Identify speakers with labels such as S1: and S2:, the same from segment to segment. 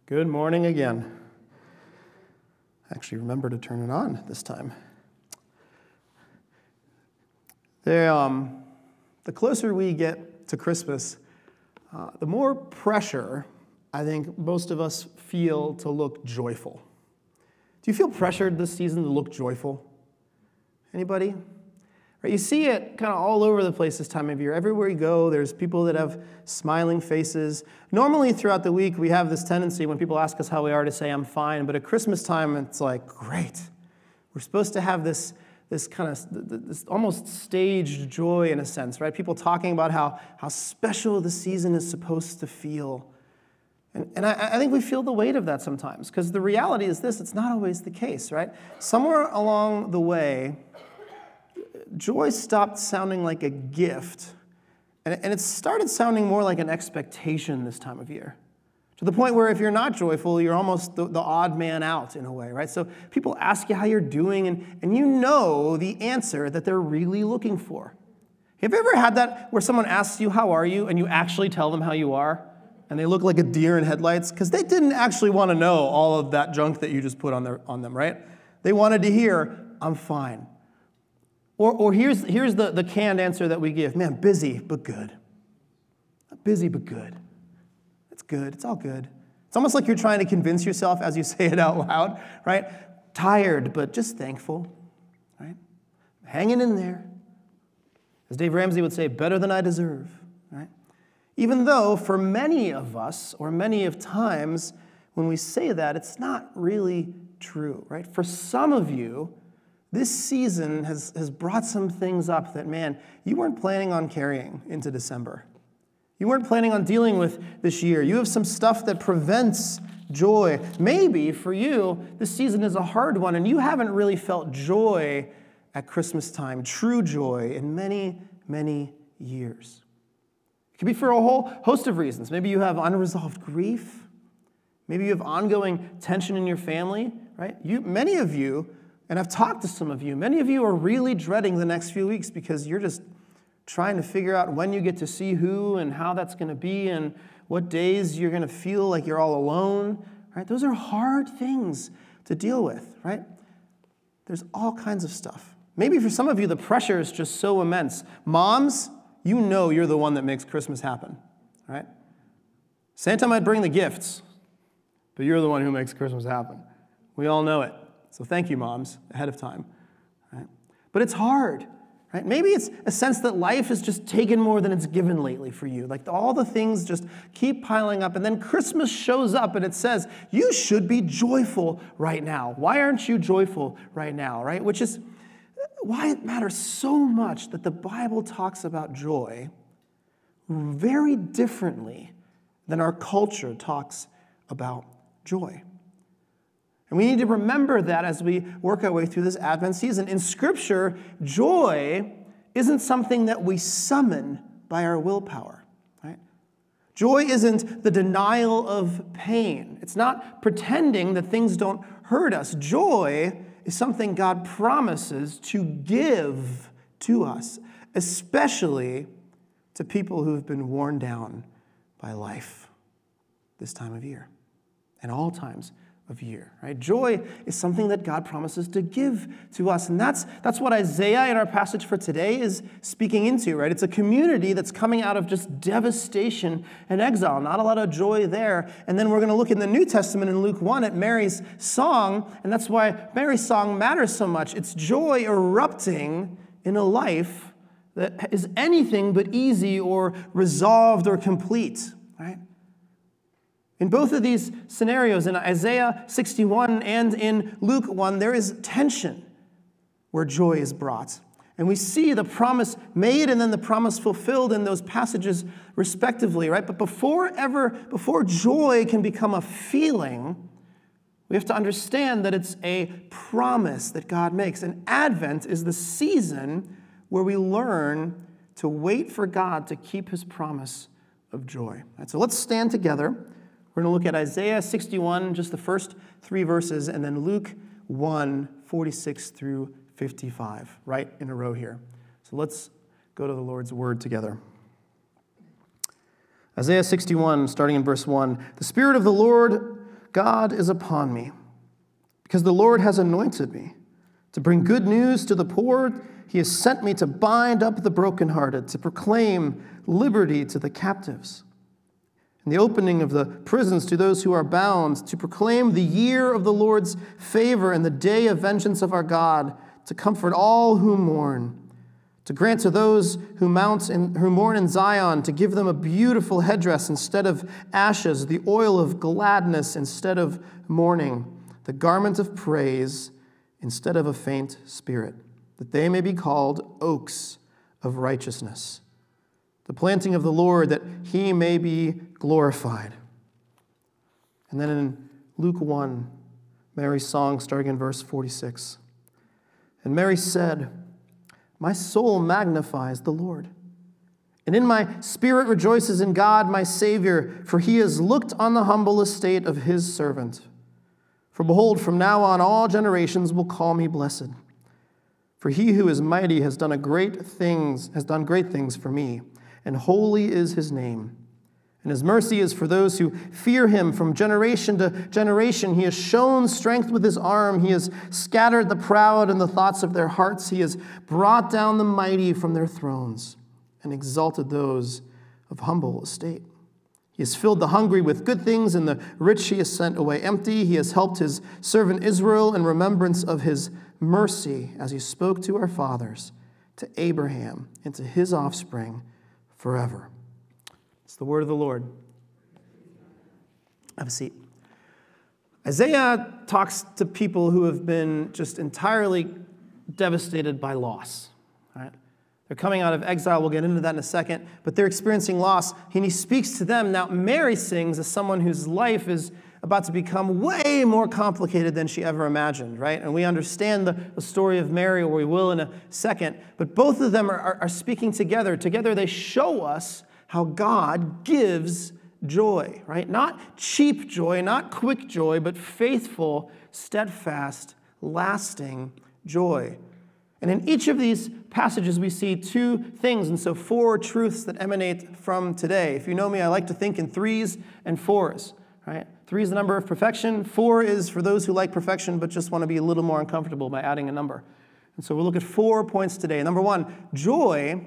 S1: Good morning again. Actually, remember to turn it on this time. The closer we get to Christmas, the more pressure I think most of us feel to look joyful. Do you feel pressured this season to look joyful? Anybody? Right, you see it kind of all over the place this time of year. Everywhere you go, there's people that have smiling faces. Normally throughout the week, we have this tendency when people ask us how we are to say, I'm fine. But at Christmas time, it's like, great. We're supposed to have this almost staged joy in a sense, right? People talking about how special the season is supposed to feel. And I think we feel the weight of that sometimes, because the reality is this, it's not always the case, right? Somewhere along the way, joy stopped sounding like a gift, and it started sounding more like an expectation this time of year, to the point where if you're not joyful, you're almost the odd man out in a way, right? So people ask you how you're doing, and you know the answer that they're really looking for. Have you ever had that where someone asks you, how are you, and you actually tell them how you are, and they look like a deer in headlights? Because they didn't actually want to know all of that junk that you just put on them, right? They wanted to hear, I'm fine. Or here's the canned answer that we give. Man, busy but good. Busy but good. It's good. It's all good. It's almost like you're trying to convince yourself as you say it out loud, right? Tired but just thankful, right? Hanging in there. As Dave Ramsey would say, better than I deserve, right? Even though for many of us, or many of times, when we say that, it's not really true, right? For some of you, this season has brought some things up that, man, you weren't planning on carrying into December. You weren't planning on dealing with this year. You have some stuff that prevents joy. Maybe for you, this season is a hard one, and you haven't really felt joy at Christmas time, true joy, in many, many years. It could be for a whole host of reasons. Maybe you have unresolved grief. Maybe you have ongoing tension in your family, right? Many of you, and I've talked to some of you, many of you are really dreading the next few weeks because you're just trying to figure out when you get to see who and how that's going to be and what days you're going to feel like you're all alone, right? Those are hard things to deal with, right? There's all kinds of stuff. Maybe for some of you, the pressure is just so immense. Moms, you know you're the one that makes Christmas happen, right? Santa might bring the gifts, but you're the one who makes Christmas happen. We all know it. So thank you, moms, ahead of time. Right? But it's hard. Right? Maybe it's a sense that life has just taken more than it's given lately for you. Like all the things just keep piling up. And then Christmas shows up and it says, you should be joyful right now. Why aren't you joyful right now? Right? Which is why it matters so much that the Bible talks about joy very differently than our culture talks about joy. And we need to remember that as we work our way through this Advent season. In Scripture, joy isn't something that we summon by our willpower, right? Joy isn't the denial of pain. It's not pretending that things don't hurt us. Joy is something God promises to give to us, especially to people who have been worn down by life this time of year and all times of year, right? Joy is something that God promises to give to us. And that's what Isaiah in our passage for today is speaking into, right? It's a community that's coming out of just devastation and exile. Not a lot of joy there. And then we're going to look in the New Testament in Luke 1 at Mary's song. And that's why Mary's song matters so much. It's joy erupting in a life that is anything but easy or resolved or complete, right? In both of these scenarios, in Isaiah 61 and in Luke 1, there is tension where joy is brought. And we see the promise made and then the promise fulfilled in those passages respectively, right? But before joy can become a feeling, we have to understand that it's a promise that God makes. And Advent is the season where we learn to wait for God to keep his promise of joy. Right, so let's stand together. We're going to look at Isaiah 61, just the first 3 verses, and then Luke 1, 46 through 55, right in a row here. So let's go to the Lord's word together. Isaiah 61, starting in verse 1. The Spirit of the Lord God is upon me, because the Lord has anointed me to bring good news to the poor. He has sent me to bind up the brokenhearted, to proclaim liberty to the captives, and the opening of the prisons to those who are bound, to proclaim the year of the Lord's favor and the day of vengeance of our God, to comfort all who mourn, to grant to those who mourn in Zion, to give them a beautiful headdress instead of ashes, the oil of gladness instead of mourning, the garment of praise instead of a faint spirit, that they may be called oaks of righteousness, the planting of the Lord, that he may be glorified. And then in Luke 1, Mary's song, starting in verse 46. And Mary said, "My soul magnifies the Lord, and in my spirit rejoices in God my Savior, for he has looked on the humble estate of his servant. For behold, from now on all generations will call me blessed. For he who is mighty has done great things for me, and holy is his name. And his mercy is for those who fear him from generation to generation. He has shown strength with his arm. He has scattered the proud in the thoughts of their hearts. He has brought down the mighty from their thrones and exalted those of humble estate. He has filled the hungry with good things, and the rich he has sent away empty. He has helped his servant Israel in remembrance of his mercy, as he spoke to our fathers, to Abraham, and to his offspring forever." It's the word of the Lord. Have a seat. Isaiah talks to people who have been just entirely devastated by loss. All right? They're coming out of exile. We'll get into that in a second. But they're experiencing loss, and he speaks to them. Now, Mary sings as someone whose life is about to become way more complicated than she ever imagined, right? And we understand the story of Mary, or we will in a second. But both of them are speaking together. Together they show us how God gives joy, right? Not cheap joy, not quick joy, but faithful, steadfast, lasting joy. And in each of these passages, we see two things, and so four truths that emanate from today. If you know me, I like to think in threes and fours, right? 3 is the number of perfection. 4 is for those who like perfection but just want to be a little more uncomfortable by adding a number. And so we'll look at 4 points today. Number 1, joy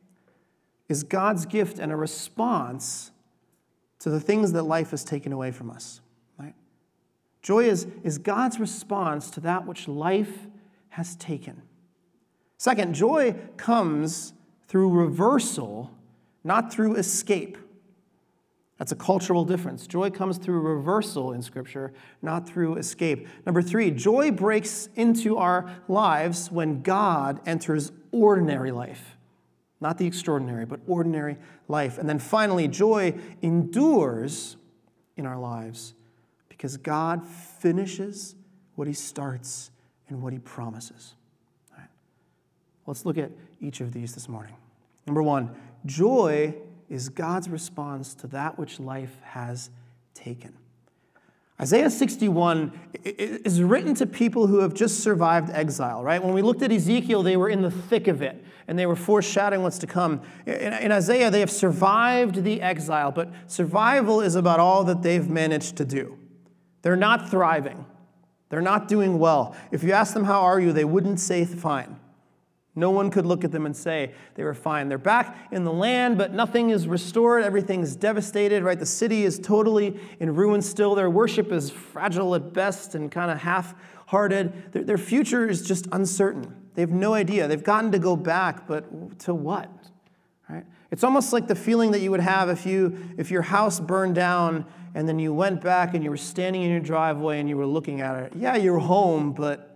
S1: is God's gift and a response to the things that life has taken away from us. Right? Joy is God's response to that which life has taken. Second, joy comes through reversal, not through escape. That's a cultural difference. Joy comes through reversal in Scripture, not through escape. Number 3, joy breaks into our lives when God enters ordinary life. Not the extraordinary, but ordinary life. And then finally, joy endures in our lives because God finishes what he starts and what he promises. All right. Let's look at each of these this morning. Number 1, joy is God's response to that which life has taken. Isaiah 61 is written to people who have just survived exile, right? When we looked at Ezekiel, they were in the thick of it, and they were foreshadowing what's to come. In Isaiah, they have survived the exile, but survival is about all that they've managed to do. They're not thriving. They're not doing well. If you ask them, how are you, they wouldn't say fine. No one could look at them and say they were fine. They're back in the land, but nothing is restored. Everything's devastated, right? The city is totally in ruins still. Their worship is fragile at best and kind of half-hearted. Their future is just uncertain. They have no idea. They've gotten to go back, but to what? Right? It's almost like the feeling that you would have if your house burned down and then you went back and you were standing in your driveway and you were looking at it. Yeah, you're home, but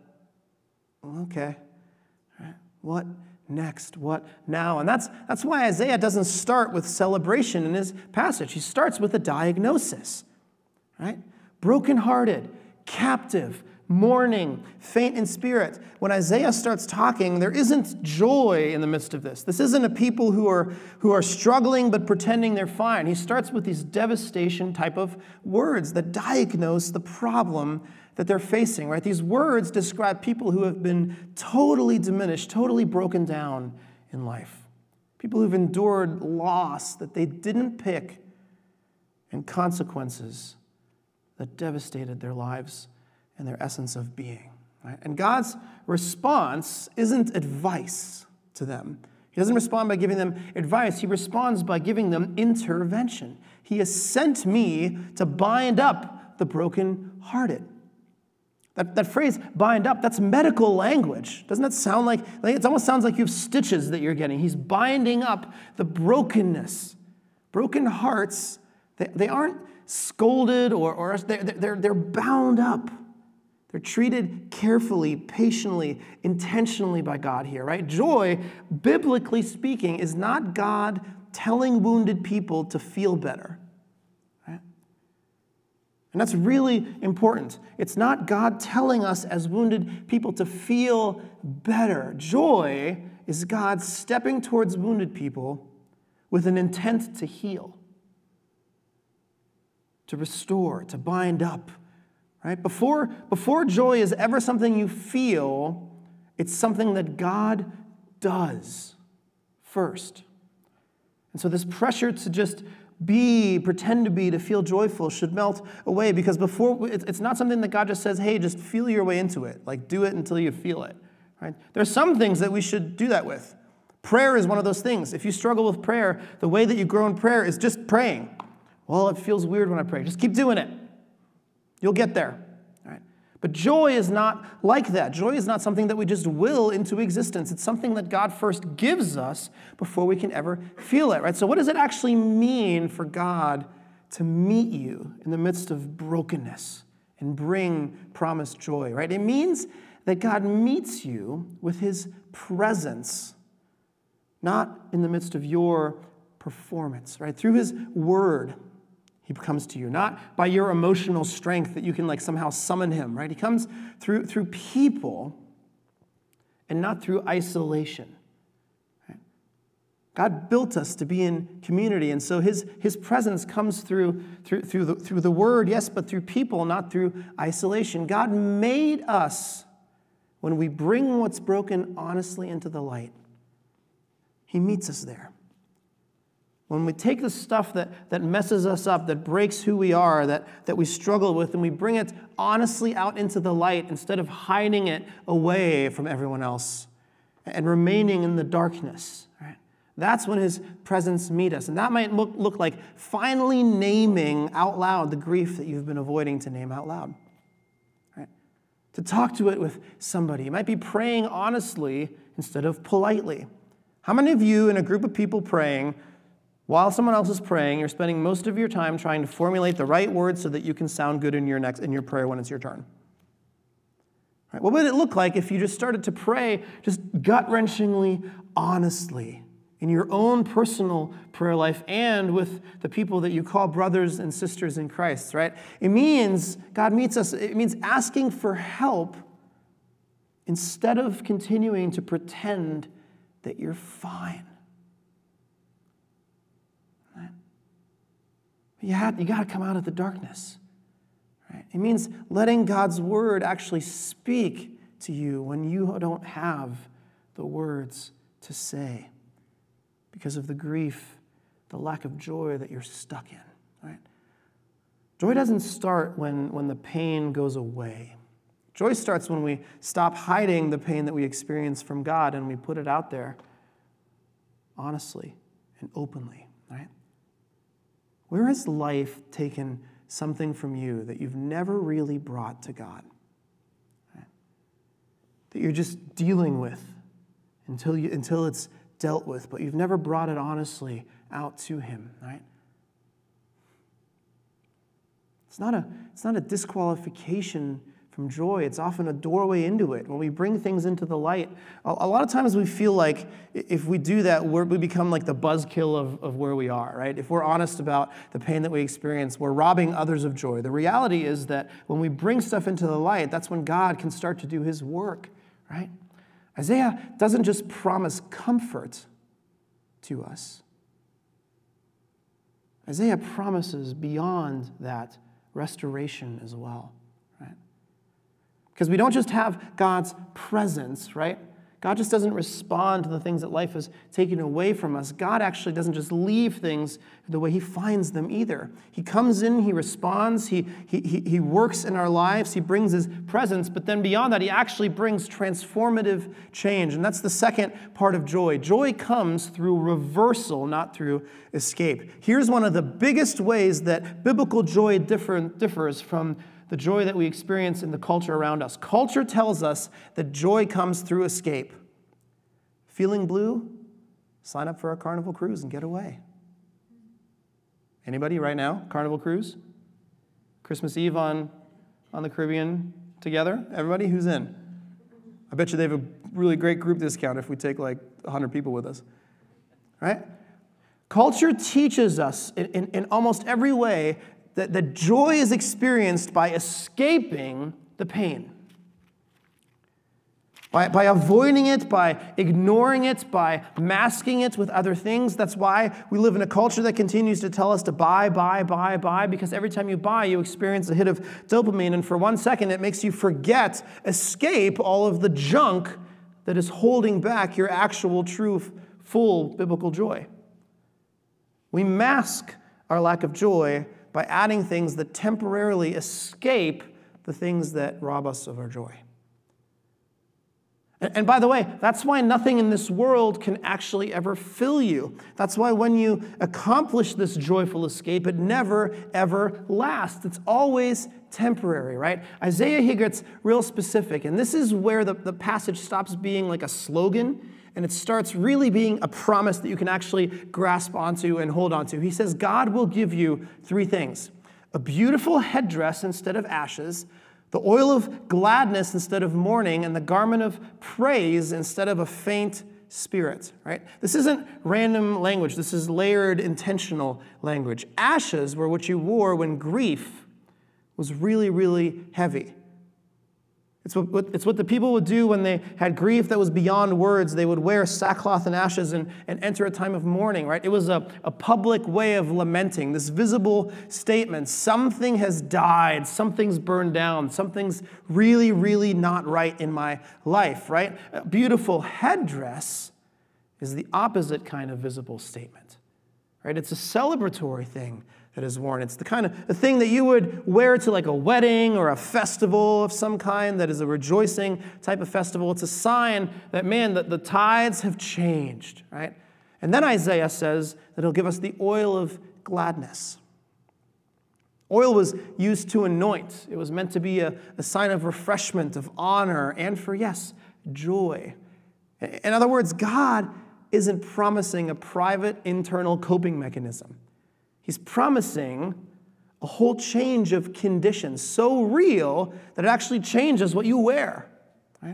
S1: okay. What next? What now? And that's why Isaiah doesn't start with celebration in his passage. He starts with a diagnosis, right? Brokenhearted, captive, mourning, faint in spirit. When Isaiah starts talking, there isn't joy in the midst of this. This isn't a people who are struggling but pretending they're fine. He starts with these devastation type of words that diagnose the problem that they're facing, right? These words describe people who have been totally diminished, totally broken down in life. People who've endured loss that they didn't pick and consequences that devastated their lives and their essence of being. Right? And God's response isn't advice to them. He doesn't respond by giving them advice. He responds by giving them intervention. He has sent me to bind up the brokenhearted. That phrase, bind up, that's medical language. Doesn't that sound like, it almost sounds like you have stitches that you're getting. He's binding up the brokenness. Broken hearts, they aren't scolded or they're bound up. They're treated carefully, patiently, intentionally by God here, right? Joy, biblically speaking, is not God telling wounded people to feel better, right? And that's really important. It's not God telling us as wounded people to feel better. Joy is God stepping towards wounded people with an intent to heal, to restore, to bind up. Right? Before joy is ever something you feel, it's something that God does first. And so this pressure to just pretend to be, to feel joyful should melt away, because it's not something that God just says, hey, just feel your way into it. Like, do it until you feel it. Right? There's some things that we should do that with. Prayer is one of those things. If you struggle with prayer, the way that you grow in prayer is just praying. Well, it feels weird when I pray. Just keep doing it. You'll get there. All right? But joy is not like that. Joy is not something that we just will into existence. It's something that God first gives us before we can ever feel it. Right? So what does it actually mean for God to meet you in the midst of brokenness and bring promised joy? Right? It means that God meets you with his presence, not in the midst of your performance. Right? Through his word, he comes to you, not by your emotional strength that you can somehow summon him, right? He comes through people and not through isolation. Right? God built us to be in community, and so his presence comes through the word, yes, but through people, not through isolation. God made us, when we bring what's broken honestly into the light, he meets us there. When we take the stuff that messes us up, that breaks who we are, that we struggle with, and we bring it honestly out into the light instead of hiding it away from everyone else and remaining in the darkness, right? That's when his presence meets us. And that might look like finally naming out loud the grief that you've been avoiding to name out loud, right? To talk to it with somebody. You might be praying honestly instead of politely. How many of you in a group of people praying, while someone else is praying, you're spending most of your time trying to formulate the right words so that you can sound good in your prayer when it's your turn? Right? What would it look like if you just started to pray just gut-wrenchingly, honestly, in your own personal prayer life and with the people that you call brothers and sisters in Christ, right? It means God meets us. It means asking for help instead of continuing to pretend that you're fine. You got to come out of the darkness. Right? It means letting God's word actually speak to you when you don't have the words to say because of the grief, the lack of joy that you're stuck in. Right? Joy doesn't start when the pain goes away. Joy starts when we stop hiding the pain that we experience from God and we put it out there honestly and openly. Right? Where has life taken something from you that you've never really brought to God? Right? That you're just dealing with until it's dealt with, but you've never brought it honestly out to him, right? It's not a disqualification from joy. It's often a doorway into it. When we bring things into the light, a lot of times we feel like if we do that, we become like the buzzkill of where we are, right? If we're honest about the pain that we experience, we're robbing others of joy. The reality is that when we bring stuff into the light, that's when God can start to do his work, right? Isaiah doesn't just promise comfort to us. Isaiah promises beyond that restoration as well, right? Because we don't just have God's presence, right? God just doesn't respond to the things that life is taking away from us. God actually doesn't just leave things the way he finds them either. He comes in, he responds, he works in our lives, he brings his presence, but then beyond that, he actually brings transformative change. And that's the second part of joy. Joy comes through reversal, not through escape. Here's one of the biggest ways that biblical joy differs from the joy that we experience in the culture around us. Culture tells us that joy comes through escape. Feeling blue? Sign up for a Carnival cruise and get away. Anybody right now? Carnival cruise? Christmas Eve on the Caribbean together? Everybody? Who's in? I bet you they have a really great group discount if we take like 100 people with us. Right? Culture teaches us in almost every way that joy is experienced by escaping the pain. By avoiding it, by ignoring it, by masking it with other things. That's why we live in a culture that continues to tell us to buy, because every time you buy, you experience a hit of dopamine, and for 1 second, it makes you forget, escape all of the junk that is holding back your actual, true, full biblical joy. We mask our lack of joy by adding things that temporarily escape the things that rob us of our joy. And by the way, that's why nothing in this world can actually ever fill you. That's why when you accomplish this joyful escape, it never, ever lasts. It's always temporary, right? Isaiah here gets real specific, and this is where the passage stops being like a slogan, and it starts really being a promise that you can actually grasp onto and hold onto. He says, God will give you 3 things: a beautiful headdress instead of ashes, the oil of gladness instead of mourning, and the garment of praise instead of a faint spirit, right? This isn't random language. This is layered, intentional language. Ashes were what you wore when grief was really, really heavy. It's what the people would do when they had grief that was beyond words. They would wear sackcloth and ashes and enter a time of mourning, right? It was a public way of lamenting, this visible statement. Something has died. Something's burned down. Something's really, really not right in my life, right? A beautiful headdress is the opposite kind of visible statement, right? It's a celebratory thing that is worn. It's the kind of a thing that you would wear to like a wedding or a festival of some kind that is a rejoicing type of festival. It's a sign that, man, that the tides have changed, right? And then Isaiah says that he'll give us the oil of gladness. Oil was used to anoint. It was meant to be a sign of refreshment, of honor, and for, yes, joy. In other words, God isn't promising a private internal coping mechanism. He's promising a whole change of conditions, so real that it actually changes what you wear, right?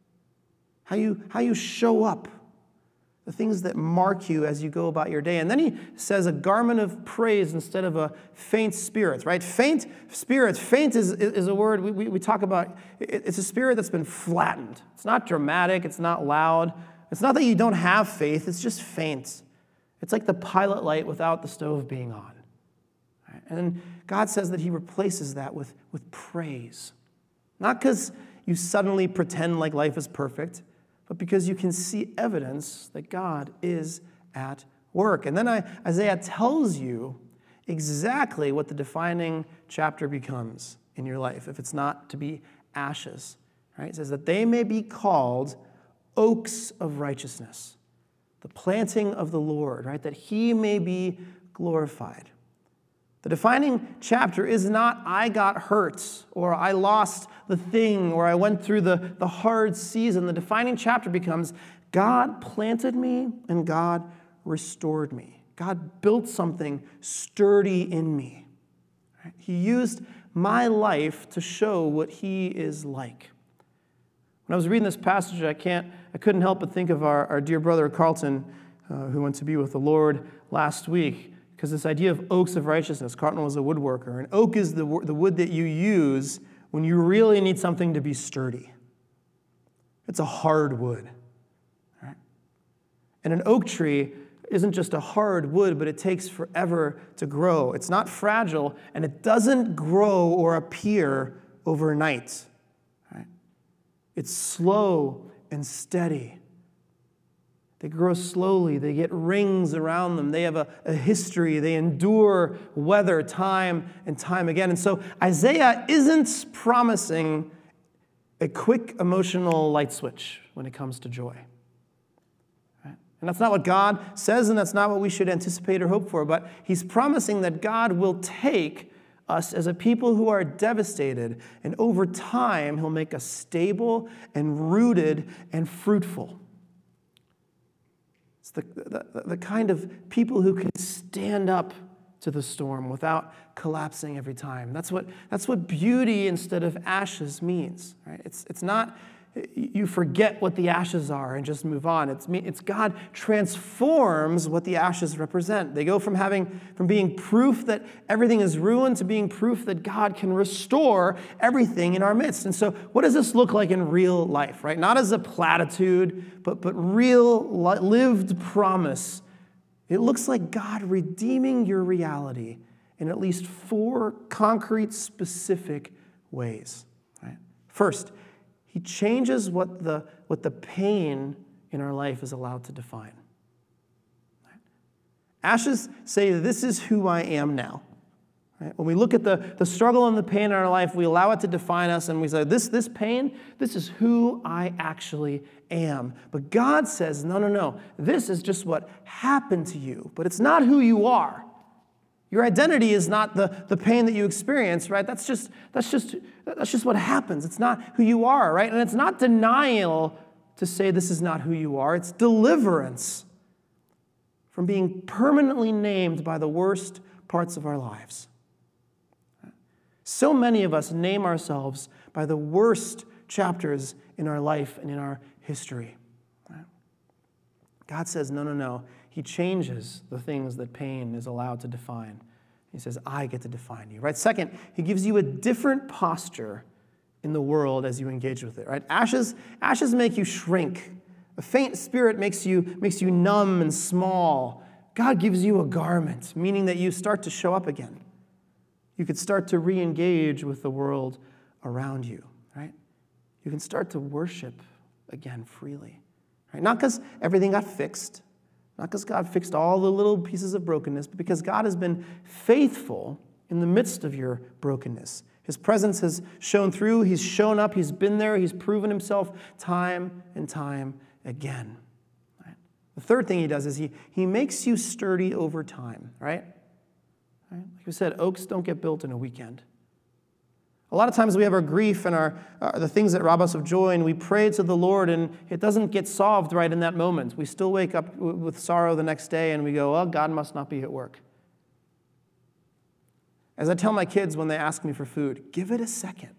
S1: How you show up, the things that mark you as you go about your day. And then he says a garment of praise instead of a faint spirit, right? Faint spirit. Faint is a word we talk about. It's a spirit that's been flattened. It's not dramatic. It's not loud. It's not that you don't have faith. It's just faint. It's like the pilot light without the stove being on. Right? And then God says that he replaces that with praise. Not because you suddenly pretend like life is perfect, but because you can see evidence that God is at work. And then Isaiah tells you exactly what the defining chapter becomes in your life, if it's not to be ashes. Right? It says that they may be called oaks of righteousness, the planting of the Lord, right? That he may be glorified. The defining chapter is not I got hurt or I lost the thing or I went through the hard season. The defining chapter becomes God planted me and God restored me. God built something sturdy in me. Right? He used my life to show what he is like. When I was reading this passage, I couldn't help but think of our dear brother Carlton, who went to be with the Lord last week, because this idea of oaks of righteousness. Carlton was a woodworker, and oak is the wood that you use when you really need something to be sturdy. It's a hard wood, right? And an oak tree isn't just a hard wood, but it takes forever to grow. It's not fragile, and it doesn't grow or appear overnight. It's slow and steady. They grow slowly. They get rings around them. They have a history. They endure weather time and time again. And so Isaiah isn't promising a quick emotional light switch when it comes to joy. Right? And that's not what God says, and that's not what we should anticipate or hope for. But he's promising that God will take us as a people who are devastated, and over time, he'll make us stable and rooted and fruitful. It's the kind of people who can stand up to the storm without collapsing every time. That's what beauty instead of ashes means. Right? It's not you forget what the ashes are and just move on. It's God transforms what the ashes represent. They go from being proof that everything is ruined to being proof that God can restore everything in our midst. And so what does this look like in real life, right? Not as a platitude, but real lived promise. It looks like God redeeming your reality in at least 4 concrete, specific ways. Right? First, he changes what the pain in our life is allowed to define. Right? Ashes say, this is who I am now. Right? When we look at the struggle and the pain in our life, we allow it to define us, and we say, this pain, this is who I actually am. But God says, no. This is just what happened to you, but it's not who you are. Your identity is not the pain that you experience, right? That's just what happens. It's not who you are, right? And it's not denial to say this is not who you are. It's deliverance from being permanently named by the worst parts of our lives. So many of us name ourselves by the worst chapters in our life and in our history. Right? God says, no. He changes the things that pain is allowed to define. He says, I get to define you. Right? Second, he gives you a different posture in the world as you engage with it. Right? Ashes make you shrink. A faint spirit makes you numb and small. God gives you a garment, meaning that you start to show up again. You could start to re-engage with the world around you. Right? You can start to worship again freely. Right? Not because everything got fixed. Not because God fixed all the little pieces of brokenness, but because God has been faithful in the midst of your brokenness. His presence has shown through. He's shown up. He's been there. He's proven himself time and time again. Right? The third thing he does is he makes you sturdy over time. Right? Like we said, oaks don't get built in a weekend. A lot of times we have our grief and the things that rob us of joy, and we pray to the Lord, and it doesn't get solved right in that moment. We still wake up with sorrow the next day, and we go, oh, God must not be at work. As I tell my kids when they ask me for food, give it a second.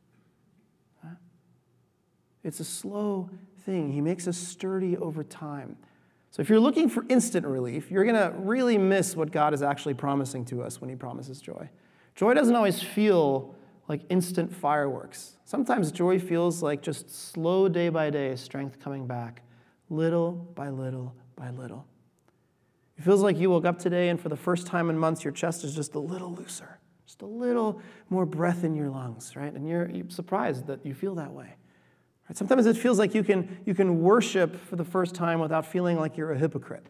S1: It's a slow thing. He makes us sturdy over time. So if you're looking for instant relief, you're going to really miss what God is actually promising to us when he promises joy. Joy doesn't always feel like instant fireworks. Sometimes joy feels like just slow day by day strength coming back, little by little by little. It feels like you woke up today and for the first time in months, your chest is just a little looser, just a little more breath in your lungs, right? And you're surprised that you feel that way. Right? Sometimes it feels like you can worship for the first time without feeling like you're a hypocrite.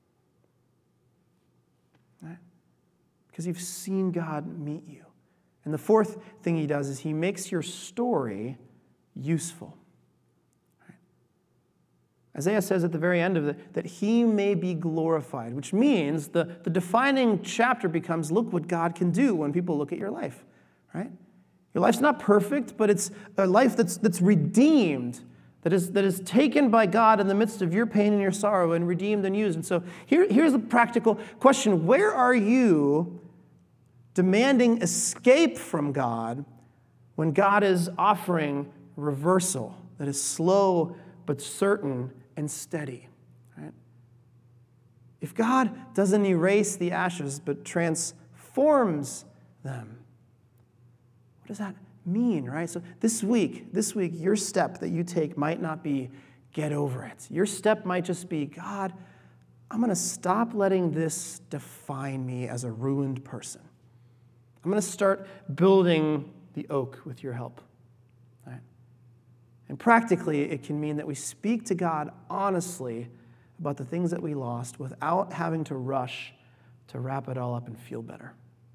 S1: Right? Because you've seen God meet you. And the fourth thing he does is he makes your story useful. Right? Isaiah says at the very end of it that he may be glorified, which means the defining chapter becomes, look what God can do when people look at your life. Right? Your life's not perfect, but it's a life that's redeemed, that is taken by God in the midst of your pain and your sorrow and redeemed and used. And so here's a practical question. Where are you demanding escape from God when God is offering reversal that is slow but certain and steady? Right? If God doesn't erase the ashes but transforms them, what does that mean, right? So this week, your step that you take might not be get over it. Your step might just be, God, I'm going to stop letting this define me as a ruined person. I'm going to start building the oak with your help. Right? And practically, it can mean that we speak to God honestly about the things that we lost without having to rush to wrap it all up and feel better.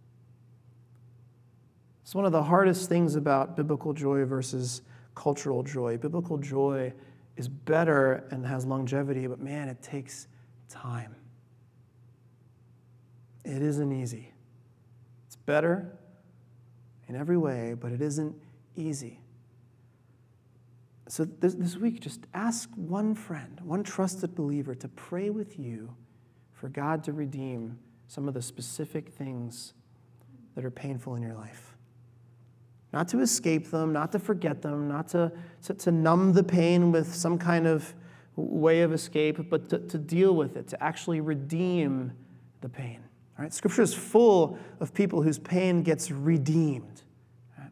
S1: It's one of the hardest things about biblical joy versus cultural joy. Biblical joy is better and has longevity, but man, it takes time. It isn't easy. It's better in every way, but it isn't easy. So this week, just ask one friend, one trusted believer to pray with you for God to redeem some of the specific things that are painful in your life. Not to escape them, not to forget them, not to numb the pain with some kind of way of escape, but to deal with it, to actually redeem the pain. All right? Scripture is full of people whose pain gets redeemed. Right?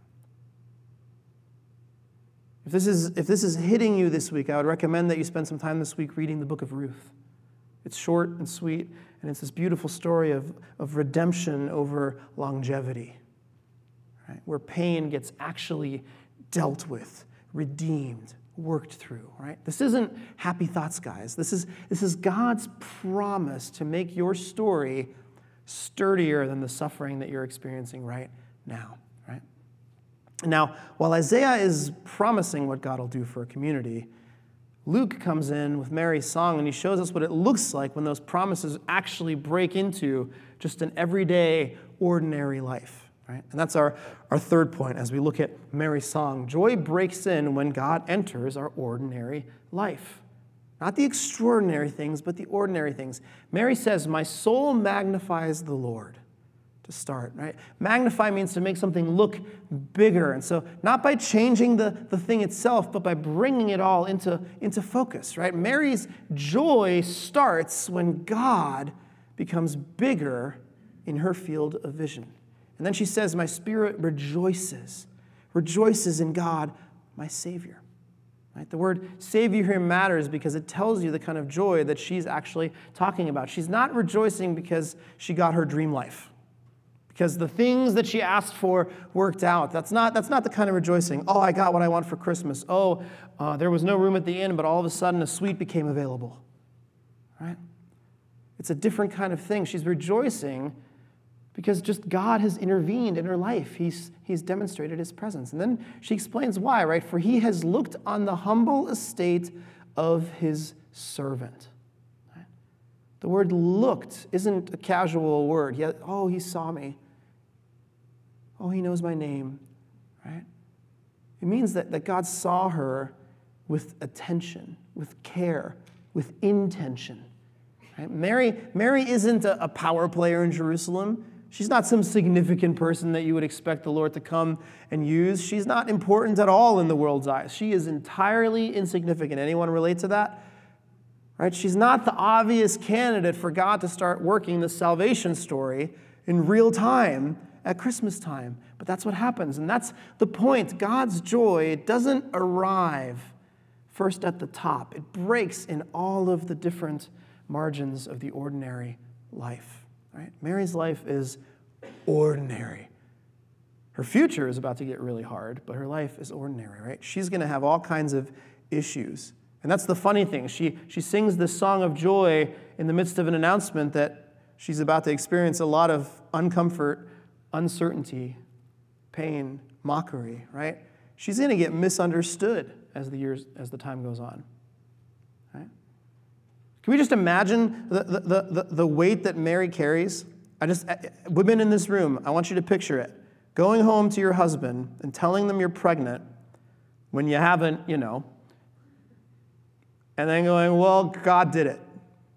S1: If this is hitting you this week, I would recommend that you spend some time this week reading the book of Ruth. It's short and sweet, and it's this beautiful story of redemption over longevity. Right? Where pain gets actually dealt with, redeemed, worked through. Right? This isn't happy thoughts, guys. This is God's promise to make your story sturdier than the suffering that you're experiencing right now. Right? Now, while Isaiah is promising what God will do for a community, Luke comes in with Mary's song, and he shows us what it looks like when those promises actually break into just an everyday, ordinary life. Right? And that's our third point as we look at Mary's song. Joy breaks in when God enters our ordinary life. Not the extraordinary things, but the ordinary things. Mary says, "My soul magnifies the Lord." To start, right? Magnify means to make something look bigger. And so not by changing the thing itself, but by bringing it all into focus, right? Mary's joy starts when God becomes bigger in her field of vision. And then she says, "My spirit rejoices in God, my Savior." Right? The word Savior here matters because it tells you the kind of joy that she's actually talking about. She's not rejoicing because she got her dream life, because the things that she asked for worked out. That's not the kind of rejoicing. Oh, I got what I want for Christmas. Oh, there was no room at the inn, but all of a sudden a suite became available. Right? It's a different kind of thing. She's rejoicing because just God has intervened in her life. He's demonstrated his presence. And then she explains why, right? "For he has looked on the humble estate of his servant." Right? The word "looked" isn't a casual word. He saw me. Oh, he knows my name. Right? It means that God saw her with attention, with care, with intention. Right? Mary isn't a power player in Jerusalem. She's not some significant person that you would expect the Lord to come and use. She's not important at all in the world's eyes. She is entirely insignificant. Anyone relate to that? Right? She's not the obvious candidate for God to start working the salvation story in real time at Christmas time. But that's what happens, and that's the point. God's joy doesn't arrive first at the top. It breaks in all of the different margins of the ordinary life. Right? Mary's life is ordinary. Her future is about to get really hard, but her life is ordinary, right? She's going to have all kinds of issues. And that's the funny thing. She sings this song of joy in the midst of an announcement that she's about to experience a lot of uncomfort, uncertainty, pain, mockery, right? She's going to get misunderstood as the time goes on. Right? Can we just imagine the weight that Mary carries? Women in this room, I want you to picture it. Going home to your husband and telling them you're pregnant when you haven't, and then going, "Well, God did it."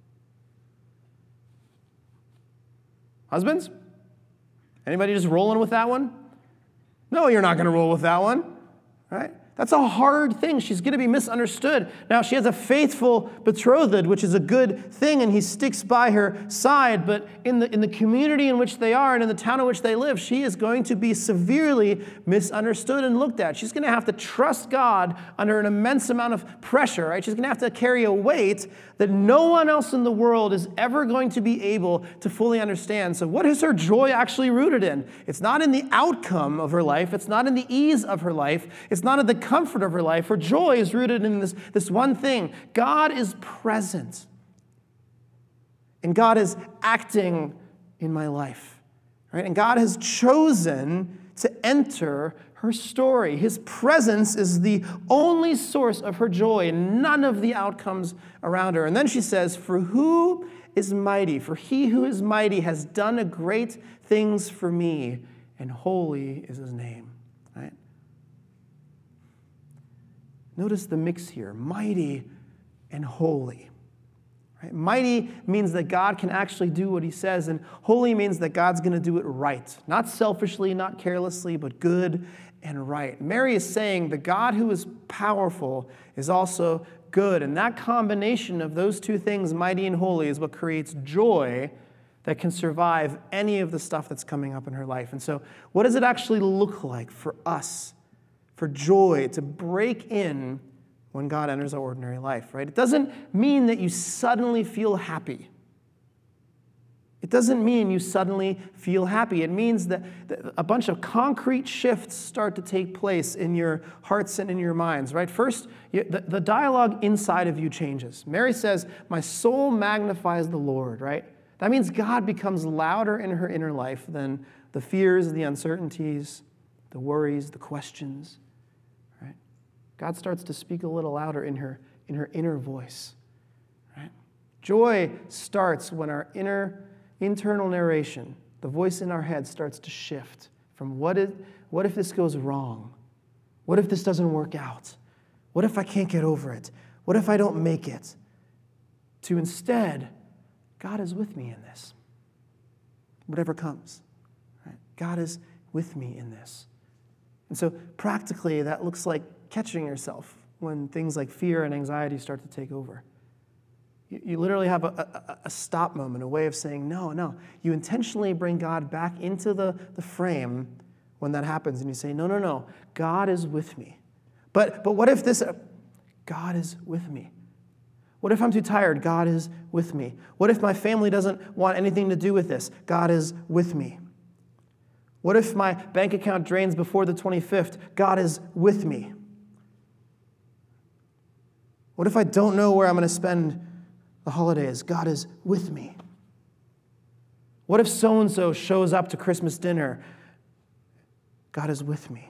S1: Husbands? Anybody just rolling with that one? No, you're not going to roll with that one, right? That's a hard thing. She's going to be misunderstood. Now, she has a faithful betrothed, which is a good thing, and he sticks by her side. But in the community in which they are and in the town in which they live, she is going to be severely misunderstood and looked at. She's going to have to trust God under an immense amount of pressure, right? She's going to have to carry a weight that no one else in the world is ever going to be able to fully understand. So what is her joy actually rooted in? It's not in the outcome of her life. It's not in the ease of her life. It's not in the comfort of her life. Her joy is rooted in this one thing. God is present And God is acting in my life, right? And God has chosen to enter her story. His presence is the only source of her joy and none of the outcomes around her. And then she says, for who is mighty? For he who is mighty has done great things for me, and holy is his name. Right? Notice the mix here, mighty and holy. Right? Mighty means that God can actually do what he says, and holy means that God's going to do it right. Not selfishly, not carelessly, but good and right. Mary is saying the God who is powerful is also good, and that combination of those two things, mighty and holy, is what creates joy that can survive any of the stuff that's coming up in her life. And so what does it actually look like for us, for joy to break in when God enters our ordinary life, right? It doesn't mean that you suddenly feel happy. It doesn't mean you suddenly feel happy. It means that a bunch of concrete shifts start to take place in your hearts and in your minds, right? First, the dialogue inside of you changes. Mary says, my soul magnifies the Lord, right? That means God becomes louder in her inner life than the fears, the uncertainties, the worries, the questions, right? God starts to speak a little louder in her inner voice, right? Joy starts when our internal narration, the voice in our head, starts to shift from what if this goes wrong? What if this doesn't work out? What if I can't get over it? What if I don't make it? To instead, God is with me in this. Whatever comes, right? God is with me in this. And so practically, that looks like catching yourself when things like fear and anxiety start to take over. You literally have a stop moment, a way of saying, no. You intentionally bring God back into the frame when that happens, and you say, no, God is with me. But what if this, God is with me. What if I'm too tired? God is with me. What if my family doesn't want anything to do with this? God is with me. What if my bank account drains before the 25th? God is with me. What if I don't know where I'm going to spend the holidays? God is with me. What if so-and-so shows up to Christmas dinner? God is with me.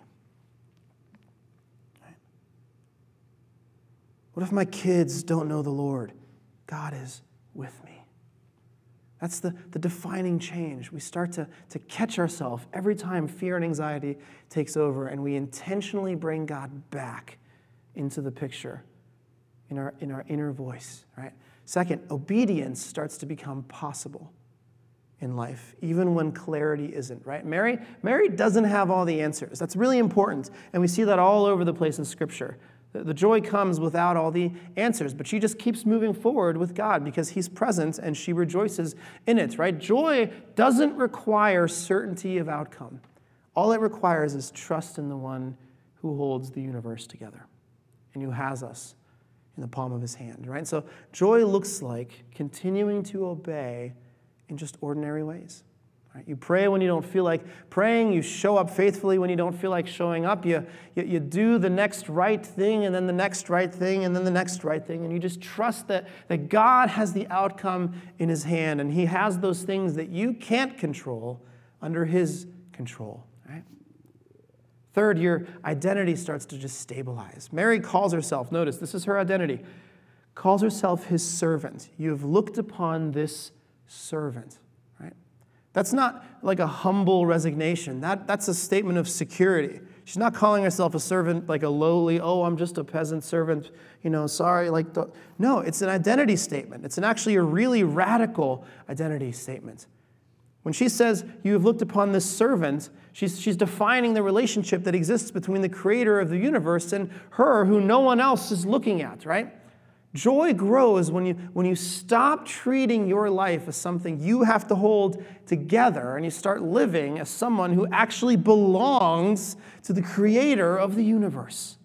S1: What if my kids don't know the Lord? God is with me. That's the defining change. We start to catch ourselves every time fear and anxiety takes over, and we intentionally bring God back into the picture in our inner voice, right? Second, obedience starts to become possible in life, even when clarity isn't, right? Mary doesn't have all the answers. That's really important, and we see that all over the place in Scripture. The joy comes without all the answers, but she just keeps moving forward with God because he's present and she rejoices in it, right? Joy doesn't require certainty of outcome. All it requires is trust in the one who holds the universe together and who has us in the palm of his hand, right? So joy looks like continuing to obey in just ordinary ways. You pray when you don't feel like praying. You show up faithfully when you don't feel like showing up. You do the next right thing, and then the next right thing, and then the next right thing. And you just trust that God has the outcome in his hand, and he has those things that you can't control under his control. Right? Third, your identity starts to just stabilize. Mary calls herself, notice, this is her identity, calls herself his servant. You have looked upon this servant. That's not like a humble resignation. That's a statement of security. She's not calling herself a servant like a lowly, I'm just a peasant servant, sorry. No, it's an identity statement. It's actually a really radical identity statement. When she says, you have looked upon this servant, she's defining the relationship that exists between the creator of the universe and her who no one else is looking at, right? Joy grows when you stop treating your life as something you have to hold together and you start living as someone who actually belongs to the creator of the universe.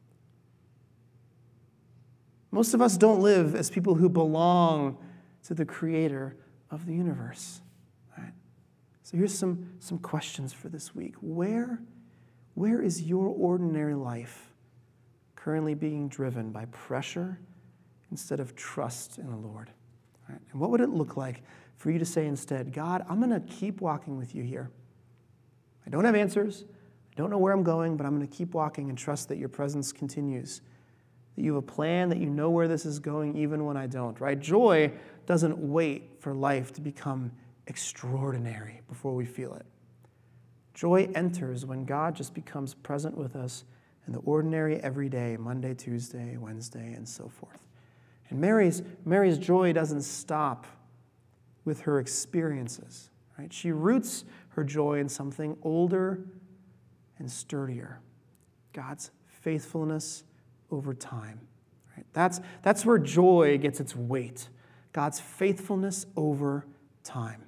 S1: Most of us don't live as people who belong to the creator of the universe. Right? So here's some questions for this week. Where is your ordinary life currently being driven by pressure instead of trust in the Lord? Right? And what would it look like for you to say instead, God, I'm going to keep walking with you here. I don't have answers. I don't know where I'm going, but I'm going to keep walking and trust that your presence continues, that you have a plan, that you know where this is going even when I don't, right? Joy doesn't wait for life to become extraordinary before we feel it. Joy enters when God just becomes present with us in the ordinary everyday, Monday, Tuesday, Wednesday, and so forth. And Mary's joy doesn't stop with her experiences, right? She roots her joy in something older and sturdier, God's faithfulness over time. Right? That's where joy gets its weight, God's faithfulness over time.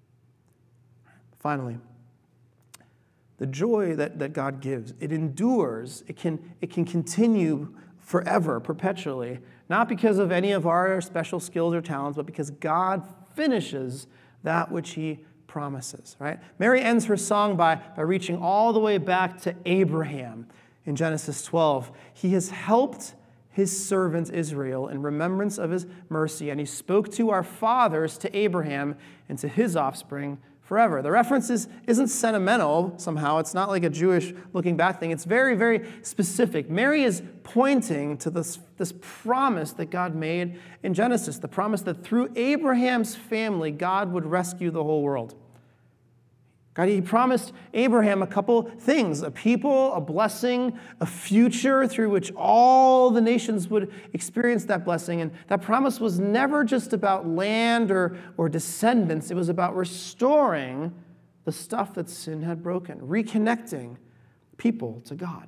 S1: Finally, the joy that God gives, it endures, it can continue forever, perpetually, not because of any of our special skills or talents, but because God finishes that which he promises, right? Mary ends her song by reaching all the way back to Abraham in Genesis 12. He has helped his servant Israel in remembrance of his mercy, and he spoke to our fathers, to Abraham, and to his offspring forever. The reference isn't sentimental somehow. It's not like a Jewish looking back thing. It's very, very specific. Mary is pointing to this promise that God made in Genesis, the promise that through Abraham's family, God would rescue the whole world. God, he promised Abraham a couple things, a people, a blessing, a future through which all the nations would experience that blessing. And that promise was never just about land or descendants. It was about restoring the stuff that sin had broken, reconnecting people to God.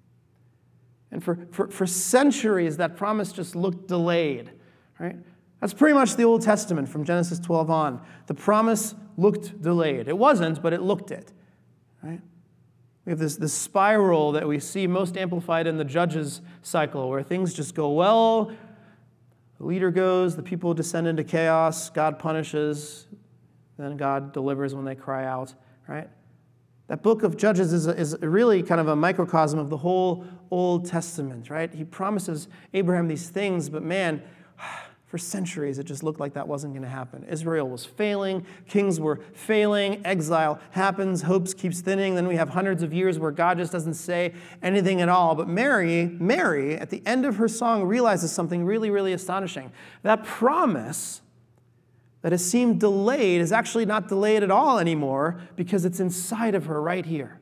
S1: And for centuries, that promise just looked delayed, right? That's pretty much the Old Testament from Genesis 12 on. The promise looked delayed. It wasn't, but it looked it, right? We have this spiral that we see most amplified in the Judges cycle, where things just go well, the leader goes, the people descend into chaos, God punishes, then God delivers when they cry out, right? That book of Judges is really kind of a microcosm of the whole Old Testament, right? He promises Abraham these things, but man, for centuries, it just looked like that wasn't going to happen. Israel was failing. Kings were failing. Exile happens. Hopes keeps thinning. Then we have hundreds of years where God just doesn't say anything at all. But Mary, at the end of her song, realizes something really, really astonishing. That promise that has seemed delayed is actually not delayed at all anymore because it's inside of her right here.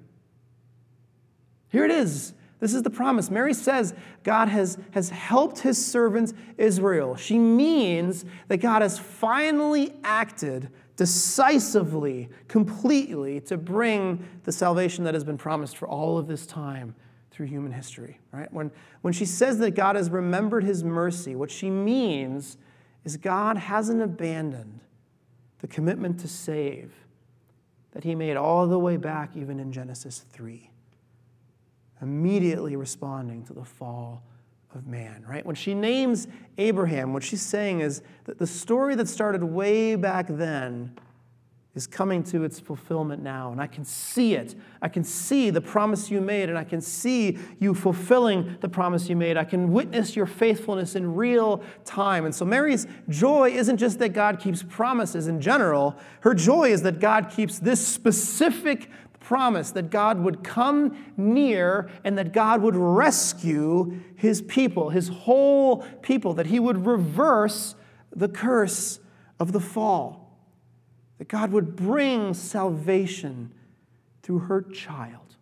S1: Here it is. This is the promise. Mary says God has helped his servant Israel. She means that God has finally acted decisively, completely, to bring the salvation that has been promised for all of this time through human history. Right? When she says that God has remembered his mercy, what she means is God hasn't abandoned the commitment to save that he made all the way back even in Genesis 3. Immediately responding to the fall of man, right? When she names Abraham, what she's saying is that the story that started way back then is coming to its fulfillment now, and I can see it. I can see the promise you made, and I can see you fulfilling the promise you made. I can witness your faithfulness in real time. And so Mary's joy isn't just that God keeps promises in general. Her joy is that God keeps this specific promise that God would come near and that God would rescue his people, his whole people, that he would reverse the curse of the fall, that God would bring salvation through her child.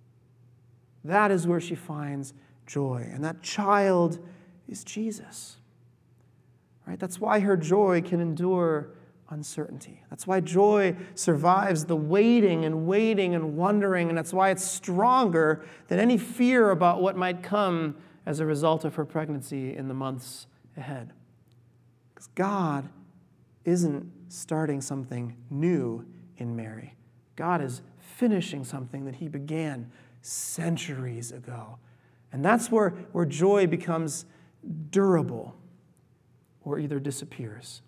S1: That is where she finds joy, and that child is Jesus. Right? That's why her joy can endure uncertainty. That's why joy survives the waiting and wondering, and that's why it's stronger than any fear about what might come as a result of her pregnancy in the months ahead. Because God isn't starting something new in Mary. God is finishing something that he began centuries ago. And that's where joy becomes durable or either disappears.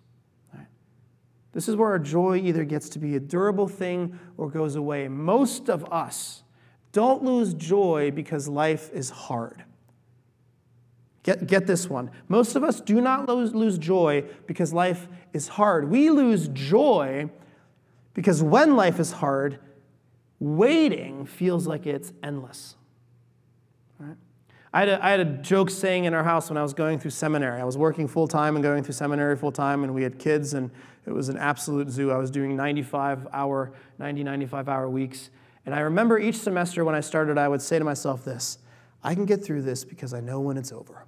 S1: This is where our joy either gets to be a durable thing or goes away. Most of us don't lose joy because life is hard. Get this one. Most of us do not lose joy because life is hard. We lose joy because when life is hard, waiting feels like it's endless. Right? I had a joke saying in our house when I was going through seminary. I was working full-time and going through seminary full-time, and we had kids, and it was an absolute zoo. I was doing 95-hour weeks. And I remember each semester when I started, I would say to myself this: I can get through this because I know when it's over.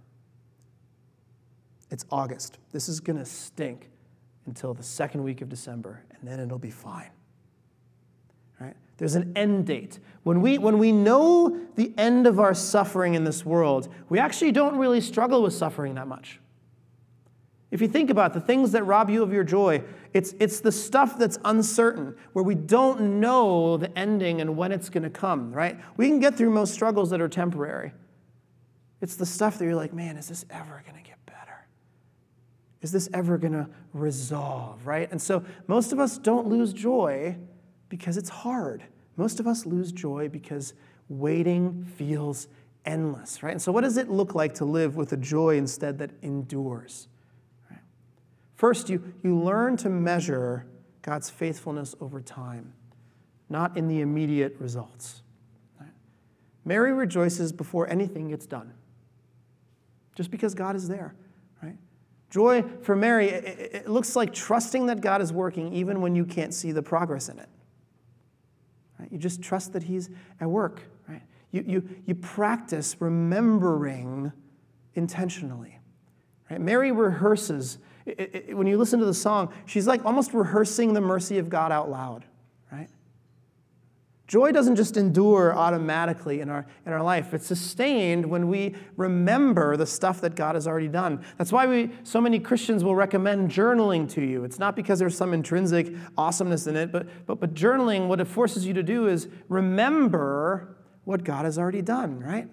S1: It's August. This is going to stink until the second week of December, and then it'll be fine. Right? There's an end date. When we know the end of our suffering in this world, we actually don't really struggle with suffering that much. If you think about the things that rob you of your joy, it's the stuff that's uncertain, where we don't know the ending and when it's going to come, right? We can get through most struggles that are temporary. It's the stuff that you're like, man, is this ever going to get better? Is this ever going to resolve, right? And so most of us don't lose joy because it's hard. Most of us lose joy because waiting feels endless, right? And so what does it look like to live with a joy instead that endures? Right? First, you learn to measure God's faithfulness over time, not in the immediate results. Right? Mary rejoices before anything gets done, just because God is there, right? Joy for Mary, it looks like trusting that God is working even when you can't see the progress in it. Right? You just trust that he's at work. Right? You practice remembering intentionally. Right? Mary rehearses. When you listen to the song, she's like almost rehearsing the mercy of God out loud. Right? Joy doesn't just endure automatically in our life. It's sustained when we remember the stuff that God has already done. That's why so many Christians will recommend journaling to you. It's not because there's some intrinsic awesomeness in it, but journaling, what it forces you to do is remember what God has already done, right?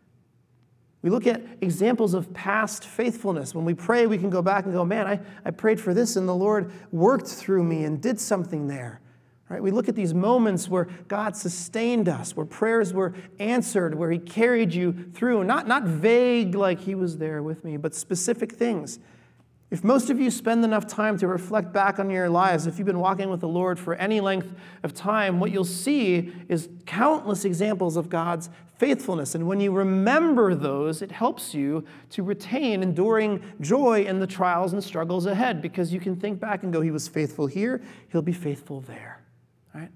S1: We look at examples of past faithfulness. When we pray, we can go back and go, man, I prayed for this, and the Lord worked through me and did something there. Right? We look at these moments where God sustained us, where prayers were answered, where he carried you through. Not vague like he was there with me, but specific things. If most of you spend enough time to reflect back on your lives, if you've been walking with the Lord for any length of time, what you'll see is countless examples of God's faithfulness. And when you remember those, it helps you to retain enduring joy in the trials and struggles ahead, because you can think back and go, he was faithful here, he'll be faithful there. Right?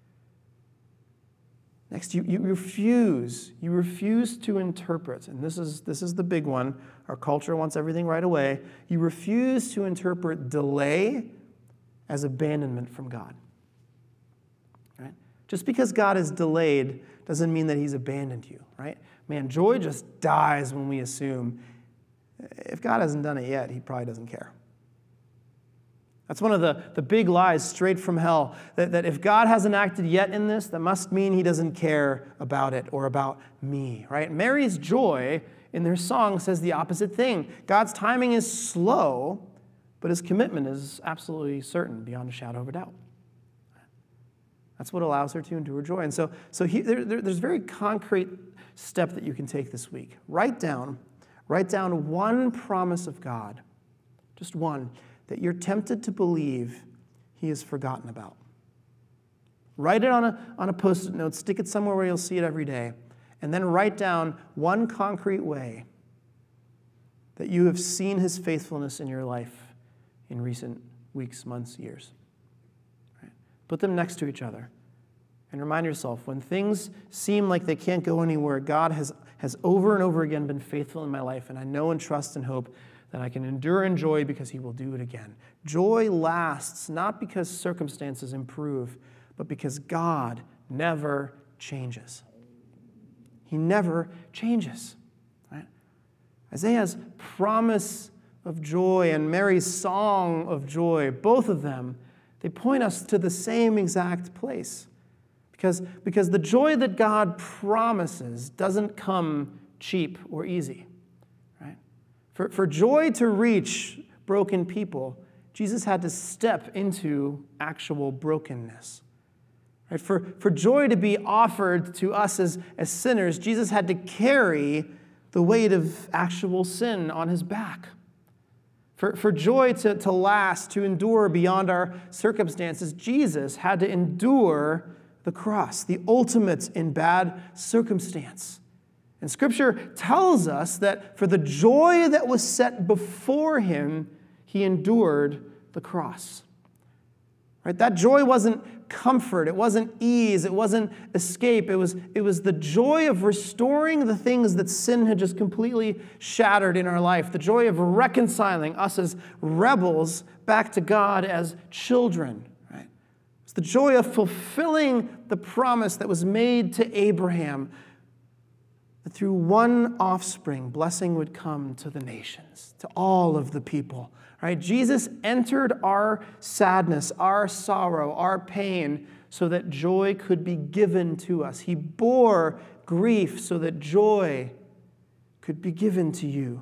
S1: Next, you refuse to interpret, and this is the big one. Our culture wants everything right away. You refuse to interpret delay as abandonment from God. Right? Just because God is delayed doesn't mean that he's abandoned you, right? Man, joy just dies when we assume if God hasn't done it yet, he probably doesn't care. That's one of the big lies straight from hell, that if God hasn't acted yet in this, that must mean he doesn't care about it or about me, right? Mary's joy in their song says the opposite thing. God's timing is slow, but his commitment is absolutely certain, beyond a shadow of a doubt. That's what allows her to endure joy. And so there's a very concrete step that you can take this week. Write down one promise of God, just one, that you're tempted to believe he has forgotten about. Write it on a Post-it note, stick it somewhere where you'll see it every day, and then write down one concrete way that you have seen his faithfulness in your life in recent weeks, months, years. Right? Put them next to each other and remind yourself, when things seem like they can't go anywhere, God has over and over again been faithful in my life, and I know and trust and hope that I can endure in joy because he will do it again. Joy lasts not because circumstances improve, but because God never changes. He never changes. Right? Isaiah's promise of joy and Mary's song of joy, both of them, they point us to the same exact place. Because the joy that God promises doesn't come cheap or easy. For joy to reach broken people, Jesus had to step into actual brokenness. Right? For joy to be offered to us as sinners, Jesus had to carry the weight of actual sin on his back. For joy to last, to endure beyond our circumstances, Jesus had to endure the cross, the ultimate in bad circumstance. And Scripture tells us that for the joy that was set before him, he endured the cross. Right? That joy wasn't comfort, it wasn't ease, it wasn't escape. It was the joy of restoring the things that sin had just completely shattered in our life, the joy of reconciling us as rebels back to God as children. Right? It's the joy of fulfilling the promise that was made to Abraham, that through one offspring, blessing would come to the nations, to all of the people. Right? Jesus entered our sadness, our sorrow, our pain, so that joy could be given to us. He bore grief so that joy could be given to you.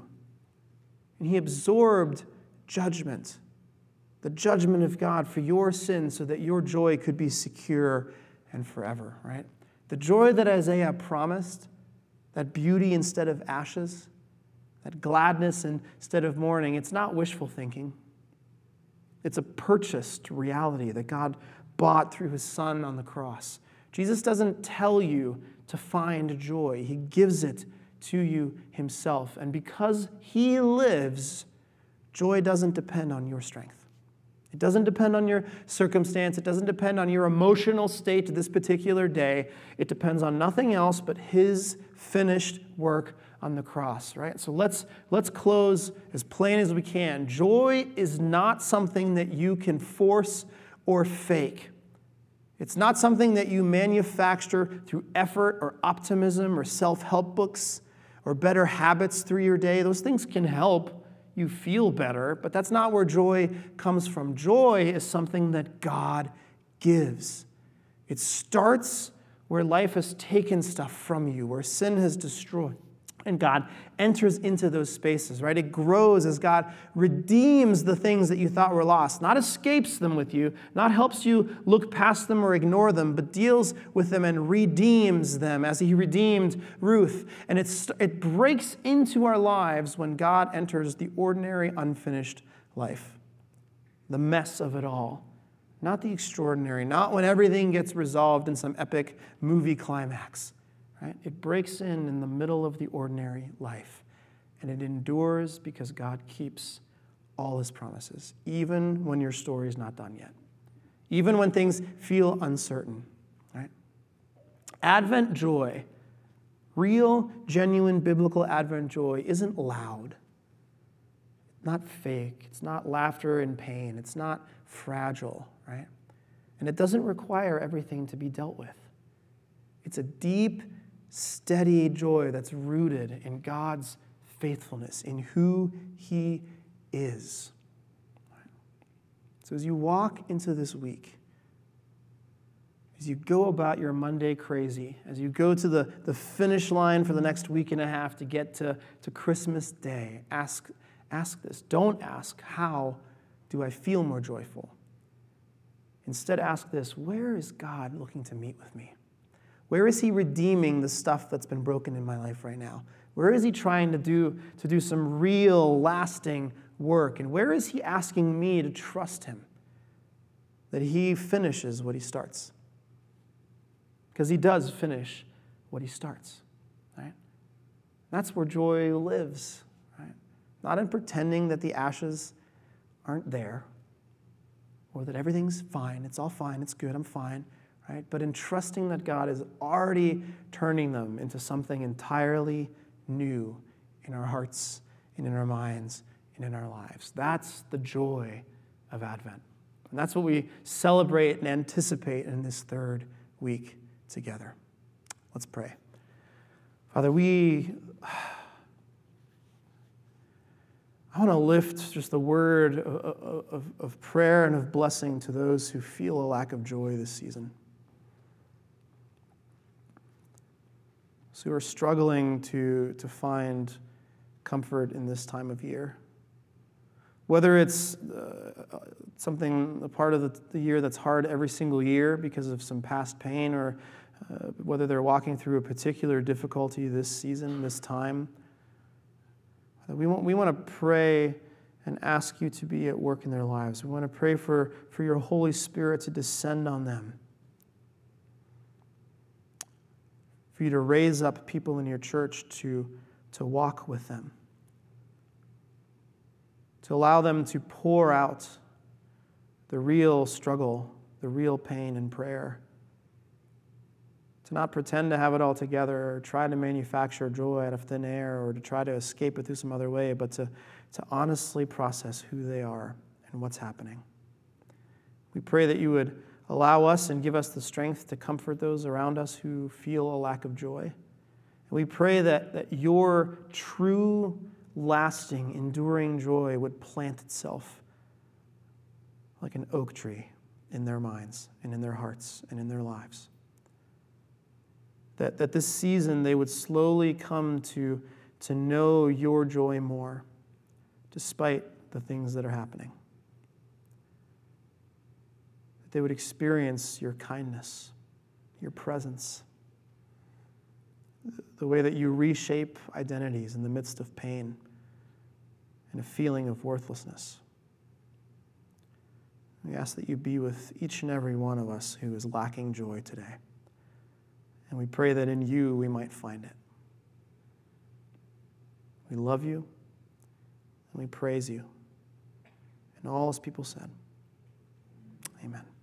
S1: And he absorbed judgment, the judgment of God for your sins, so that your joy could be secure and forever. Right? The joy that Isaiah promised, that beauty instead of ashes, that gladness instead of mourning, it's not wishful thinking. It's a purchased reality that God bought through his Son on the cross. Jesus doesn't tell you to find joy. He gives it to you himself. And because he lives, joy doesn't depend on your strength. It doesn't depend on your circumstance. It doesn't depend on your emotional state this particular day. It depends on nothing else but his finished work on the cross, right? So let's close as plain as we can. Joy is not something that you can force or fake. It's not something that you manufacture through effort or optimism or self-help books or better habits through your day. Those things can help you feel better, but that's not where joy comes from. Joy is something that God gives. It starts where life has taken stuff from you, where sin has destroyed. And God enters into those spaces, right? It grows as God redeems the things that you thought were lost, not escapes them with you, not helps you look past them or ignore them, but deals with them and redeems them as he redeemed Ruth. And it breaks into our lives when God enters the ordinary, unfinished life, the mess of it all, not the extraordinary, not when everything gets resolved in some epic movie climax. Right? It breaks in the middle of the ordinary life, and it endures because God keeps all his promises, even when your story is not done yet, even when things feel uncertain. Right? Advent joy, real, genuine, biblical Advent joy isn't loud, not fake, it's not laughter and pain, it's not fragile, right? And it doesn't require everything to be dealt with. It's a deep, steady joy that's rooted in God's faithfulness, in who he is. So as you walk into this week, as you go about your Monday crazy, as you go to the finish line for the next week and a half to get to Christmas Day, ask this. Don't ask, how do I feel more joyful? Instead, ask this, where is God looking to meet with me? Where is he redeeming the stuff that's been broken in my life right now? Where is he trying to do some real, lasting work? And where is he asking me to trust him, that he finishes what he starts? Because he does finish what he starts, right? That's where joy lives, right? Not in pretending that the ashes aren't there or that everything's fine, it's all fine, it's good, I'm fine. Right? But in trusting that God is already turning them into something entirely new in our hearts and in our minds and in our lives. That's the joy of Advent. And that's what we celebrate and anticipate in this third week together. Let's pray. Father, I want to lift just the word of prayer and of blessing to those who feel a lack of joy this season. Who are struggling to find comfort in this time of year. Whether it's a part of the year that's hard every single year because of some past pain, or whether they're walking through a particular difficulty this season, this time, We want to pray and ask you to be at work in their lives. We want to pray for your Holy Spirit to descend on them, for you to raise up people in your church to walk with them, to allow them to pour out the real struggle, the real pain in prayer, to not pretend to have it all together or try to manufacture joy out of thin air or to try to escape it through some other way, but to honestly process who they are and what's happening. We pray that you would allow us and give us the strength to comfort those around us who feel a lack of joy. And we pray that your true, lasting, enduring joy would plant itself like an oak tree in their minds and in their hearts and in their lives. That this season they would slowly come to know your joy more, despite the things that are happening. That they would experience your kindness, your presence, the way that you reshape identities in the midst of pain and a feeling of worthlessness. We ask that you be with each and every one of us who is lacking joy today. And we pray that in you we might find it. We love you and we praise you. And all as people said, amen.